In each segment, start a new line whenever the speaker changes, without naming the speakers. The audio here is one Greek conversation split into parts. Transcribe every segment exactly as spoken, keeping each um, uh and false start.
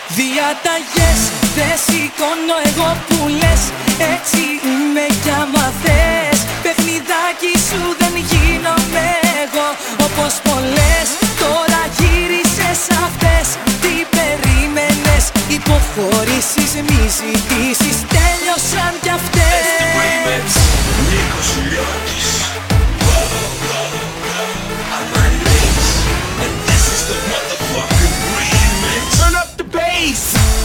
Διαταγές δεν σηκώνω εγώ που λες. Έτσι είμαι κι άμα θες. Παιχνιδάκι σου δεν γίνομαι εγώ όπως πολλές. Τώρα γύρισες αυτές. Τι περίμενες? Υποχωρήσεις, μη ζητήσεις. Τέλειωσαν κι αυτές.
Νίκος Λιώτης. Turn up the bass.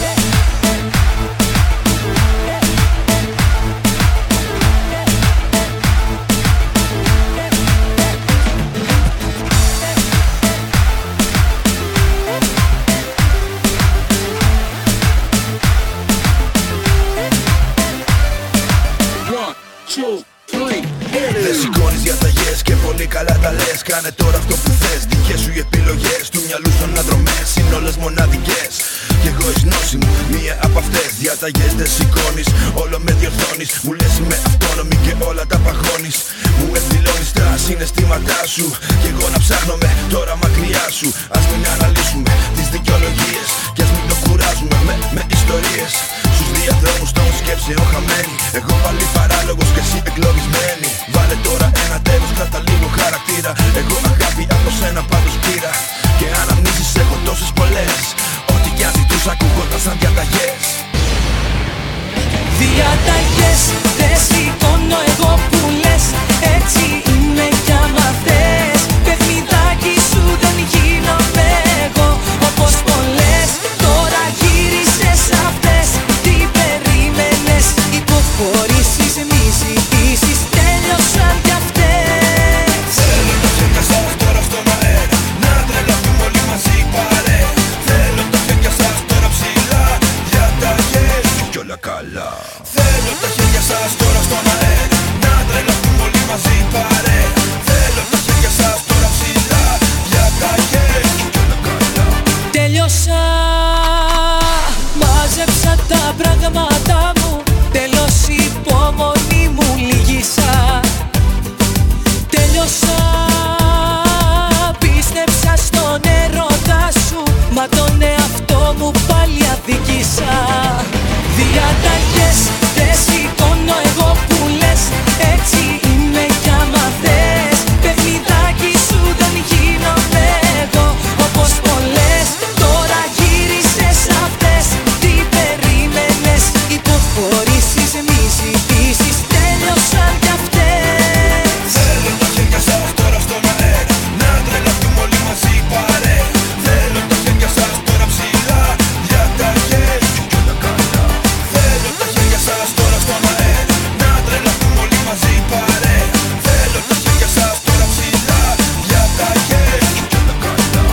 One, two, three. Δεν σηκώνεις διαταγές και πολύ καλά τα λες. Κάνε τώρα αυτό που θες. Δικές σου οι επιλογές του μυαλού σου αναδρομές είναι όλες μοναδικές. Κι εγώ η γνώση μου μία από αυτές. Διαταγές δεν σηκώνεις, όλο με διορθώνεις. Μου λες είμαι αυτόνομη και όλα τα παγώνεις. Μου εκδηλώνεις τα συναισθήματά σου. Κι εγώ να ψάχνομαι τώρα μακριά σου. Ας μην αναλύσουμε τις δικαιολογίες. Κι ας μην το κουράζουμε με, με ιστορίες. Στους διαδρόμους των σκέψεων χαμένοι. Εγώ πάλι παράλογος και εσύ εκλογισμένη. Βάλε τώρα ένα τέλος, κράτα λίγο χαρακτήρα. Εγώ αγάπη από σένα πάντως πήρα. Και αναμνήσεις έχω τόσες πολλές. Ό,τι κι αν ζητούσα ακούγονταν σαν διαταγές.
Διαταγές δεν σηκώνω εγώ που λες. Έτσι είμαι κι άμα θες. Παιχνιδάκι σου δεν γίνομαι εγώ όπως πολλές. Τώρα γύρισες αυτές. Τι περίμενες? Υποχωρήσεις, μη ζητήσεις. Τέλειωσαν κι αυτές.
Θέλω τα χέρια σας τώρα στον αέρα. Να τρελαθούμε όλοι μαζί παρέ. Θέλω τα χέρια σας τώρα ψηλά. Διαταγές κι όλα καλά. Θέλω τα χέρια σας τώρα στον αέρα. Να τρελαθούμε όλοι μαζί παρέ. Θέλω τα χέρια σας τώρα ψηλά. Διαταγές κι όλα καλά.
Τέλειωσα, μάζεψα τα πράγματα μου. Τέλος η υπομονή μου λύγησα. Τέλειωσα, πίστεψα στον έρωτα σου. Μα τον εαυτό μου πάλι αδικήσα. Διαταγές δεν σηκώνω εγώ που λες. Έτσι είμαι κι άμα θες. Παιχνιδάκι σου δεν γίνομαι εγώ όπως πολλές. Τώρα γύρισες αυτές. Τι περίμενες? Υποχωρήσεις, μη ζητήσεις. Τέλειωσαν κι αυτές.
Θέλω τα χέρια σας τώρα στον αέρα. Να τρελαθούμε όλοι μαζί παρέ. Θέλω τα χέρια σας τώρα ψηλά. Διαταγές κι όλα καλά. Θέλω τα χέρια σας τώρα στον αέρα. Να τρελαθούμε όλοι μαζί παρέ. Θέλω τα χέρια σας τώρα ψηλά. Διαταγές κι όλα καλά.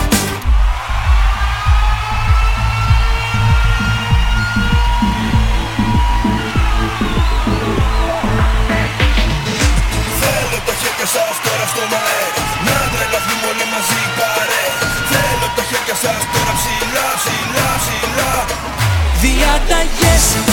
Θέλω τα χέρια σας τώρα στον αέρα. Να τρελαθούμε όλοι μαζί παρέ. Θέλω τα χέρια σας τώρα ψηλά, ψηλά, ψηλά.
Διαταγές